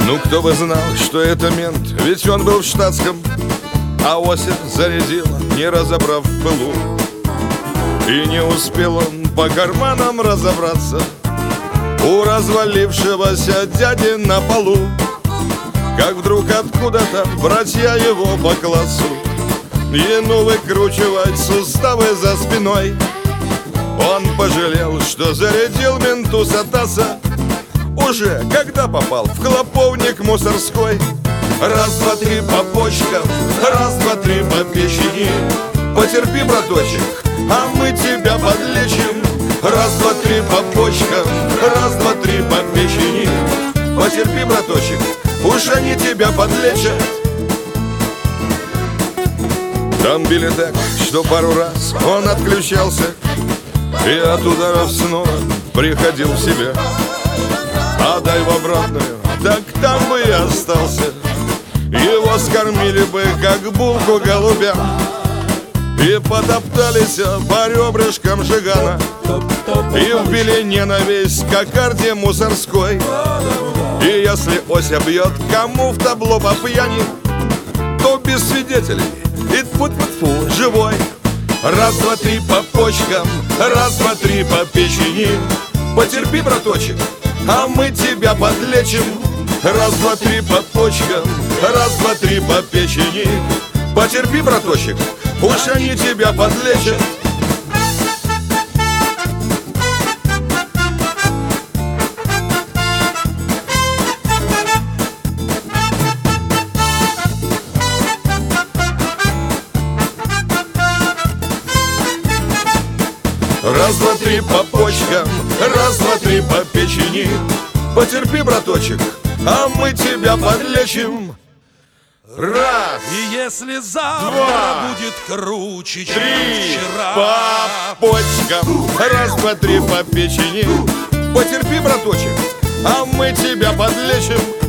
Ну, кто бы знал, что это мент, ведь он был в штатском, а Осип зарядила, не разобрав в пылу. И не успел он по карманам разобраться у развалившегося дяди на полу, как вдруг откуда-то братья его по классу ему выкручивать суставы за спиной. Он пожалел, что зарядил менту Сатаса уже когда попал в клоповник мусорской. Раз, два, три по почкам, раз, два, три по печени. Потерпи, браточек, а мы тебя подлечим. Раз, два, три по почкам, раз, два, три по печени. Потерпи, браточек, уж они тебя подлечат. Там били так, что пару раз он отключался и от ударов снова приходил в себя. А дай в обратную, так там бы и остался. Его скормили бы, как булку голубям, и потоптались по ребрышкам Жигана, и вбили ненависть к кокарде мусорской. И если Ося бьет кому в табло по пьяни, то без свидетелей и тьфу-тьфу-тьфу живой. Раз, два, три по почкам, раз, два, три по печени. Потерпи, браточек, а мы тебя подлечим. Раз, два, три по почкам, раз, два, три по печени. Потерпи, браточек, уж они тебя подлечат. Раз, два, три по почкам, раз, два, три по печени. Потерпи, браточек, а мы тебя подлечим. Раз, и если завтра два, будет круче, чем три вчера, по почкам, раз, два, три по печени. Потерпи, браточек, а мы тебя подлечим.